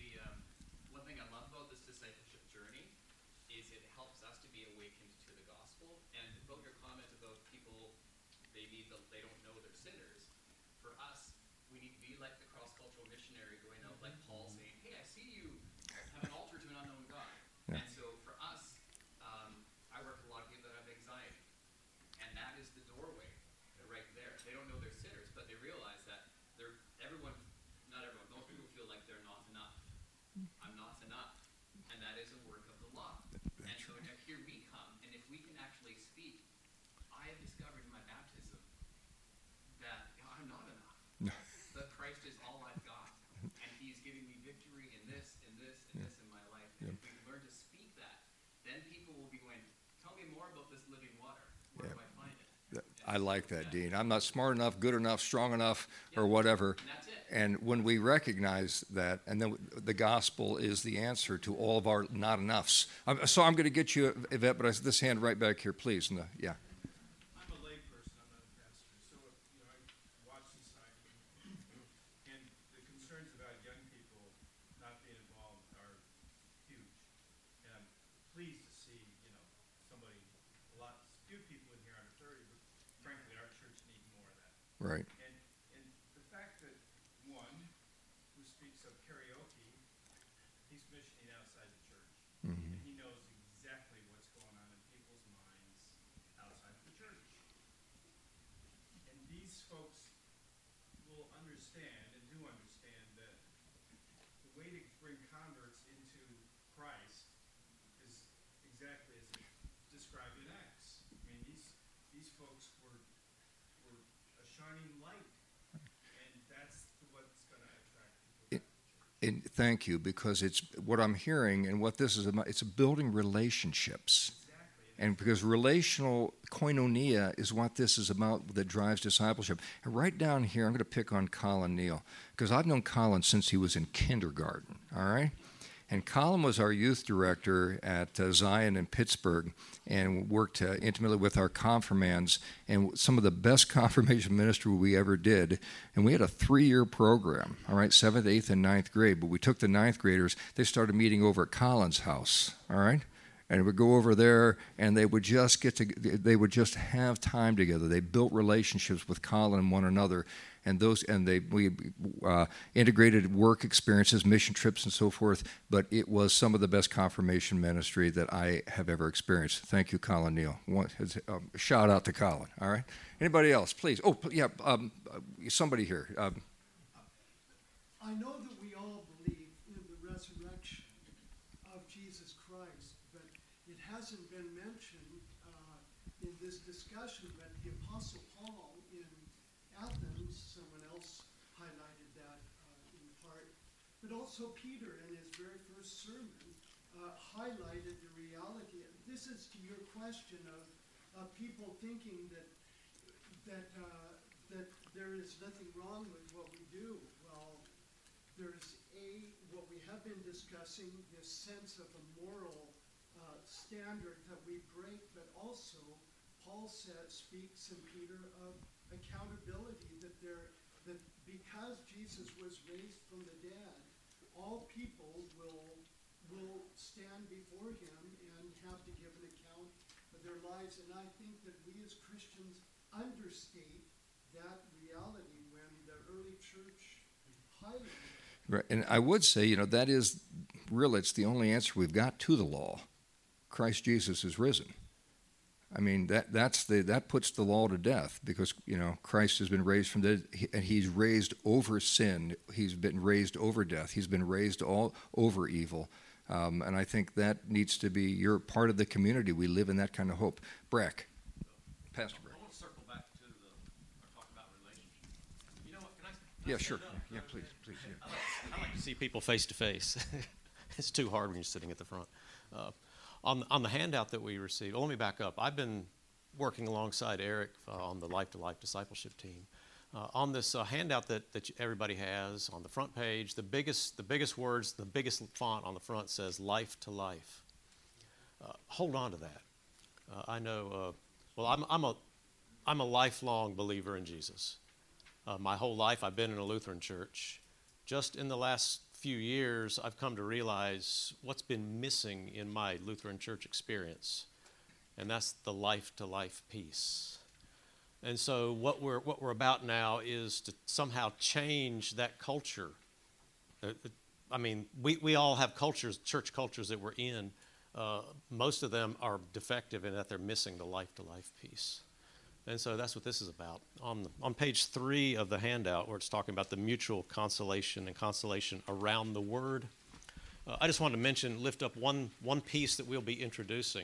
one thing I love about this discipleship journey is it helps us to be awakened to the gospel. And about your comment about people, they don't know they're sinners. For us, we need to be like the cross-cultural missionary going out like Paul saying, hey, I see you have an altar to an unknown God. Yeah. And so for us, I work with a lot of people that have anxiety. And that is the doorway right there. They don't know they're sinners, but they realize that most people feel like they're not enough. I'm not enough. And that is a work of the law. And so now here we come, and if we can actually speak, I have discovered in my baptism that I'm not enough. That Christ is all I've got. And he's giving me victory in this, in this, in this in my life. And if we can learn to speak that, then people will be going, tell me more about this living water. Where do I find it? I like that, Dean. I'm not smart enough, good enough, strong enough, or whatever. And that's it. And when we recognize that, and then the gospel is the answer to all of our not enoughs. So I'm going to get you, Yvette, but this hand right back here, please. Yeah. I'm a layperson, I'm not a pastor, so I watch society, and the concerns about young people not being involved are huge. And I'm pleased to see, few people in here under 30, but frankly, our church needs more of that. Right. And the fact that one who speaks of karaoke, he's missioning outside the church. Mhm. And he knows exactly what's going on in people's minds outside of the church. And these folks will understand and do understand that the way to bring converts into Christ is exactly as it's described in Acts. I mean, these folks were a shining light, and that's what's going to attract people back to church. And thank you, because it's what I'm hearing and what this is about. It's building relationships. And because relational koinonia is what this is about that drives discipleship. And right down here, I'm going to pick on Colin Neal, because I've known Colin since he was in kindergarten, all right? And Colin was our youth director at Zion in Pittsburgh and worked intimately with our confirmands, and some of the best confirmation ministry we ever did. And we had a 3-year program, all right, 7th, 8th, and 9th grade. But we took the 9th graders, they started meeting over at Colin's house, all right? And we'd go over there, and they would just they would just have time together. They built relationships with Colin and one another, and we integrated work experiences, mission trips, and so forth. But it was some of the best confirmation ministry that I have ever experienced. Thank you, Colin Neal. Shout out to Colin. All right. Anybody else, please? Oh, yeah. Somebody here. I know that we all believe in the resurrection, hasn't been mentioned in this discussion, but the Apostle Paul in Athens, someone else highlighted that in part, but also Peter in his very first sermon highlighted the reality. This is to your question of people thinking that there is nothing wrong with what we do. Well, there's what we have been discussing, this sense of a moral standard that we break, but also Paul speaks in Peter of accountability, that because Jesus was raised from the dead, all people will stand before him and have to give an account of their lives. And I think that we as Christians understate that reality when the early church highlighted. Right. And I would say, that is really, it's the only answer we've got to the law. Christ Jesus is risen. I mean, that puts the law to death, because, Christ has been raised from the dead, and he's raised over sin. He's been raised over death. He's been raised all over evil. And I think that needs to be, you're part of the community. We live in that kind of hope. Brack. Pastor Brack. I want to circle back to talk about relationships. You know what, can I Yeah, sure. stand up? Yeah, please. Yeah. I like to see people face to face. It's too hard when you're sitting at the front. On the handout that we received, let me back up. I've been working alongside Eric on the Life to Life discipleship team. On this handout that everybody has on the front page, the biggest words, the biggest font on the front says Life to Life. Hold on to that. I know. I'm a lifelong believer in Jesus. My whole life I've been in a Lutheran church. Just in the last few years, I've come to realize what's been missing in my Lutheran church experience, and that's the life-to-life piece. And so what we're about now is to somehow change that culture. I mean, we all have cultures, church cultures that we're in. Most of them are defective in that they're missing the life-to-life piece. And so that's what this is about. On page 3 of the handout, where it's talking about the mutual consolation and consolation around the Word, I just wanted to lift up one piece that we'll be introducing.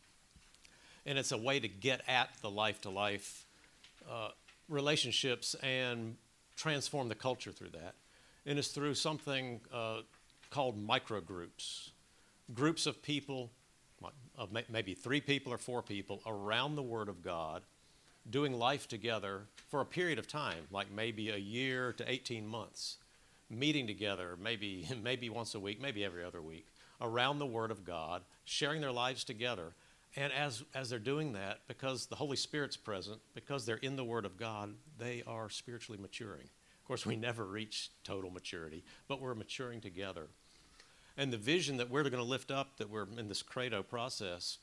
And it's a way to get at the life-to-life relationships and transform the culture through that. And it's through something called microgroups. Groups of people, of maybe 3 people or 4 people, around the Word of God, doing life together for a period of time, like maybe a year to 18 months, meeting together maybe once a week, maybe every other week, around the Word of God, sharing their lives together. And as they're doing that, because the Holy Spirit's present, because they're in the Word of God, they are spiritually maturing. Of course, we never reach total maturity, but we're maturing together. And the vision that we're going to lift up, that we're in this Credo process,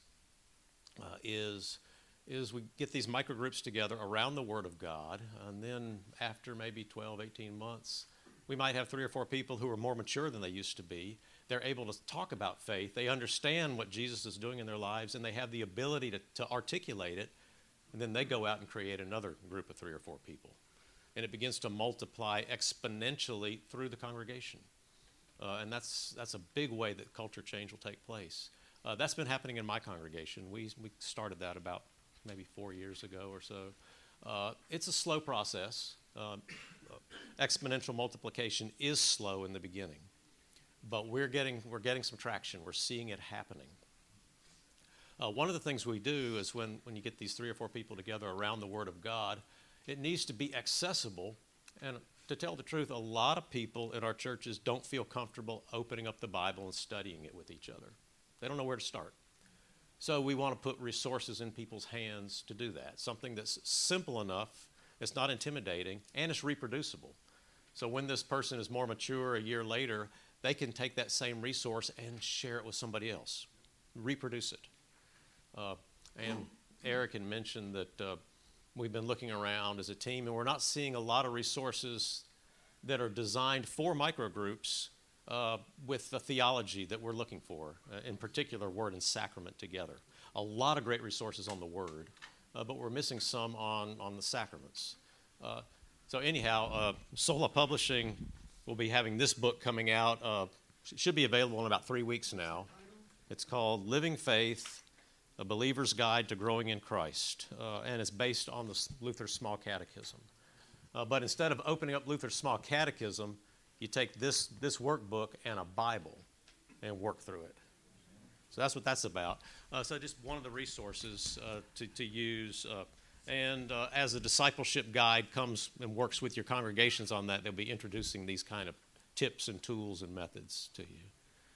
is we get these microgroups together around the Word of God, and then after maybe 12, 18 months, we might have 3 or 4 people who are more mature than they used to be. They're able to talk about faith. They understand what Jesus is doing in their lives, and they have the ability to articulate it, and then they go out and create another group of 3 or 4 people. And it begins to multiply exponentially through the congregation. And that's a big way that culture change will take place. That's been happening in my congregation. We started that about maybe 4 years ago or so. It's a slow process. Exponential multiplication is slow in the beginning, but we're getting some traction. We're seeing it happening. One of the things we do is when you get these 3 or 4 people together around the Word of God, it needs to be accessible. And to tell the truth, a lot of people in our churches don't feel comfortable opening up the Bible and studying it with each other. They don't know where to start. So we want to put resources in people's hands to do that, something that's simple enough, it's not intimidating, and it's reproducible. So when this person is more mature a year later, they can take that same resource and share it with somebody else, reproduce it. And Eric had mentioned that we've been looking around as a team, and we're not seeing a lot of resources that are designed for microgroups with the theology that we're looking for, in particular, Word and Sacrament together. A lot of great resources on the Word, but we're missing some on the sacraments. So anyhow, Sola Publishing will be having this book coming out. It should be available in about 3 weeks now. It's called Living Faith, A Believer's Guide to Growing in Christ, and it's based on the Luther's Small Catechism. But instead of opening up Luther's Small Catechism, you take this workbook and a Bible and work through it. So that's what that's about. So just one of the resources to use. And as a discipleship guide comes and works with your congregations on that, they'll be introducing these kind of tips and tools and methods to you.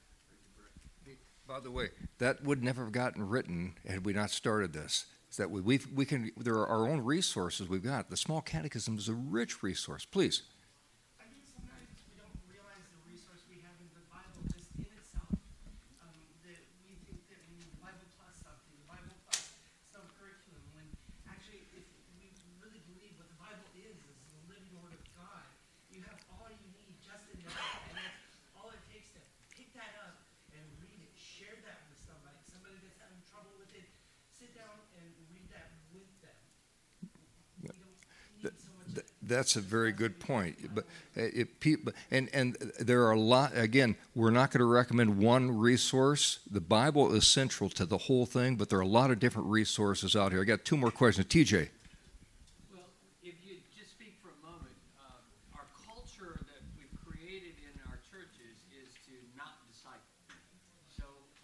By the way, that would never have gotten written had we not started this. Is that we can, there are our own resources we've got. The Small Catechism is a rich resource. Please. I think sometimes we don't realize the resource we have in the Bible just in itself. That we think that we need Bible plus something, Bible plus some curriculum, when actually if we really believe what the Bible is the living Word of God, you have all you need just in there, and that's all it takes to pick that up and read it, share that with somebody that's having trouble with it, sit down and read that with them. We don't need so much. That's a very good point. But and there are a lot. Again, we're not going to recommend one resource. The Bible is central to the whole thing, but there are a lot of different resources out here. I got two more questions. TJ. Well, if you just speak for a moment, our culture that we've created in our churches is to not disciple. So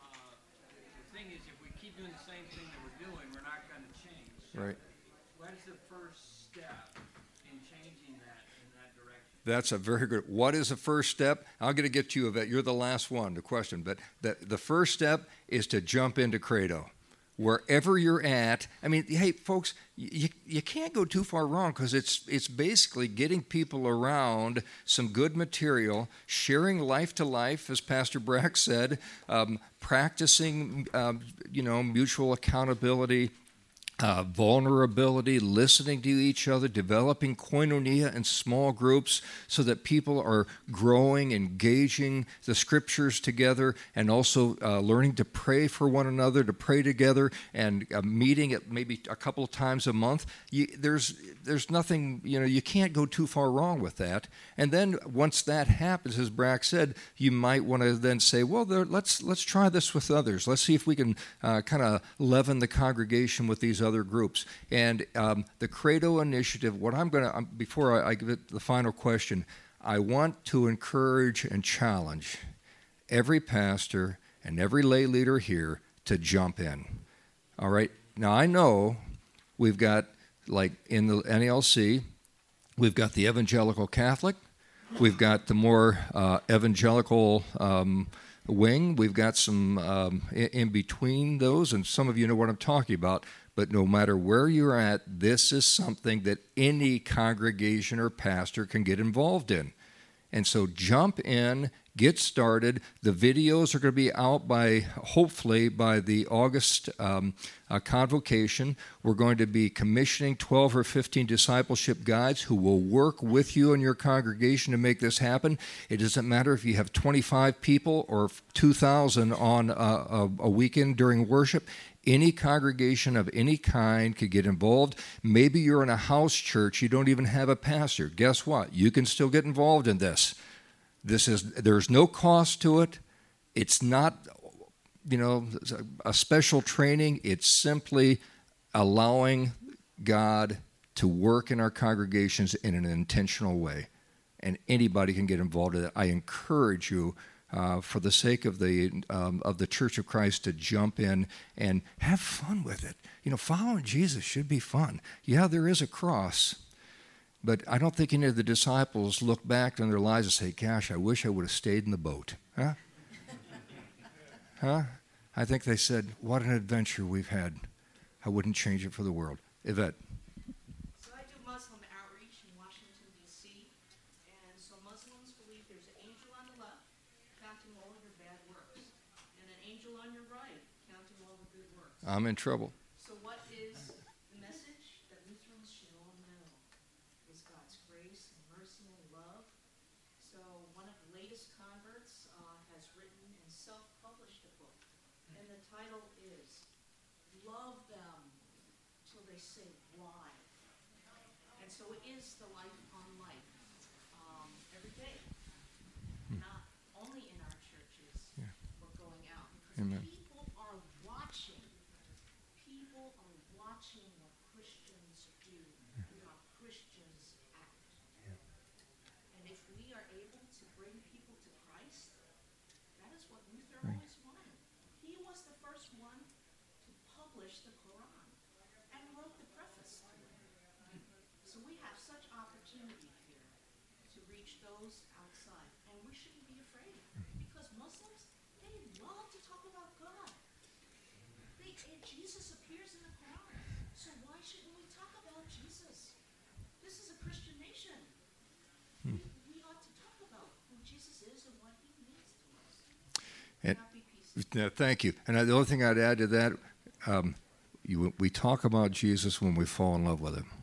the thing is, if we keep doing the same thing that we're doing, we're not going to change. Right. What is the first step in changing that in that direction? That's a very good. What is the first step? I'm going to get to you, Yvette. You're the last one to question, but the first step is to jump into Credo. Wherever you're at, I mean, hey, folks, you can't go too far wrong because it's basically getting people around some good material, sharing life to life, as Pastor Brack said, practicing, mutual accountability, vulnerability, listening to each other, developing koinonia in small groups so that people are growing, engaging the scriptures together, and also learning to pray for one another, to pray together, and meeting at maybe a couple of times a month. There's nothing, you can't go too far wrong with that. And then once that happens, as Brack said, you might want to then say, well, let's try this with others. Let's see if we can kind of leaven the congregation with these other groups. And the Credo Initiative, what I'm going to, before I give it the final question, I want to encourage and challenge every pastor and every lay leader here to jump in. All right? Now, I know we've got, like in the NALC, we've got the evangelical Catholic, we've got the more evangelical wing, we've got some in between those, and some of you know what I'm talking about. But no matter where you're at, this is something that any congregation or pastor can get involved in. And so jump in, get started. The videos are going to be out hopefully by the August convocation. We're going to be commissioning 12 or 15 discipleship guides who will work with you and your congregation to make this happen. It doesn't matter if you have 25 people or 2,000 on a weekend during worship. Any congregation of any kind could get involved. Maybe you're in a house church, you don't even have a pastor. Guess what? You can still get involved in this. There's no cost to it. It's not, a special training. It's simply allowing God to work in our congregations in an intentional way. And anybody can get involved in it. I encourage you, for the sake of the Church of Christ, to jump in and have fun with it. Following Jesus should be fun. Yeah, there is a cross, but I don't think any of the disciples look back on their lives and say, gosh, I wish I would have stayed in the boat. Huh? I think they said, what an adventure we've had. I wouldn't change it for the world. Yvette. So I do Muslim outreach in Washington, D.C., and so Muslims believe there's an angel on the left counting all of your bad works, and an angel on your right counting all the good works. I'm in trouble. So what is the message that Lutherans should all know is God's grace and mercy and love. So one of the latest converts has written and self-published a book, and the title is Love Them Till They Say Why. And so it is the life on life every day, not only in our churches, but going out. Because Amen. people are watching what Luther always wanted. He was the first one to publish the Quran and wrote the preface to it. So we have such opportunity here to reach those outside, and we shouldn't be afraid, because Muslims, they love to talk about God. Jesus appears in the Quran, so why shouldn't we talk about Jesus? This is a Christian nation. We ought to talk about who Jesus is and what he means to us. And, Happy peace. no, thank you. And the only thing I'd add to that, we talk about Jesus when we fall in love with him.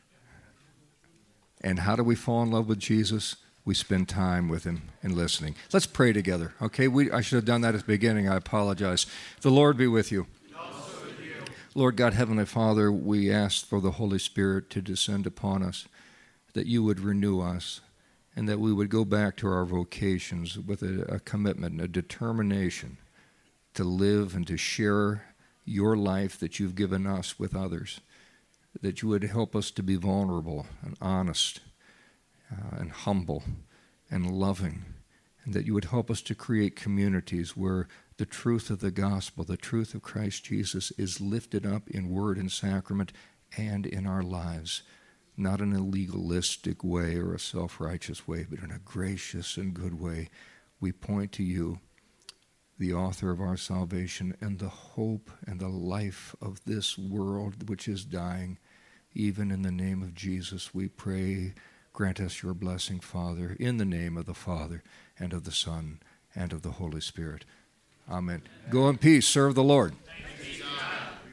And how do we fall in love with Jesus? We spend time with him and listening. Let's pray together, okay? I should have done that at the beginning. I apologize. The Lord be with you. Lord God, Heavenly Father, we ask for the Holy Spirit to descend upon us, that you would renew us, and that we would go back to our vocations with a commitment, a determination to live and to share your life that you've given us with others, that you would help us to be vulnerable and honest and humble and loving, and that you would help us to create communities where the truth of the gospel, the truth of Christ Jesus is lifted up in word and sacrament and in our lives, not in a legalistic way or a self-righteous way, but in a gracious and good way. We point to you, the author of our salvation, and the hope and the life of this world which is dying. Even in the name of Jesus, we pray, grant us your blessing, Father, in the name of the Father and of the Son and of the Holy Spirit. Amen. Go in peace. Serve the Lord.